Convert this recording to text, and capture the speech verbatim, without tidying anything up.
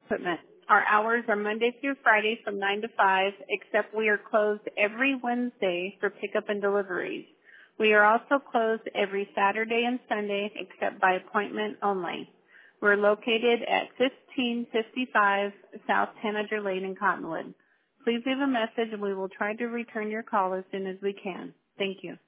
equipment. Our hours are Monday through Friday from nine to five, except we are closed every Wednesday for pickup and deliveries. We are also closed every Saturday and Sunday except by appointment only. We're located at fifteen fifty-five South Tanager Lane in Cottonwood. Please leave a message and we will try to return your call as soon as we can. Thank you.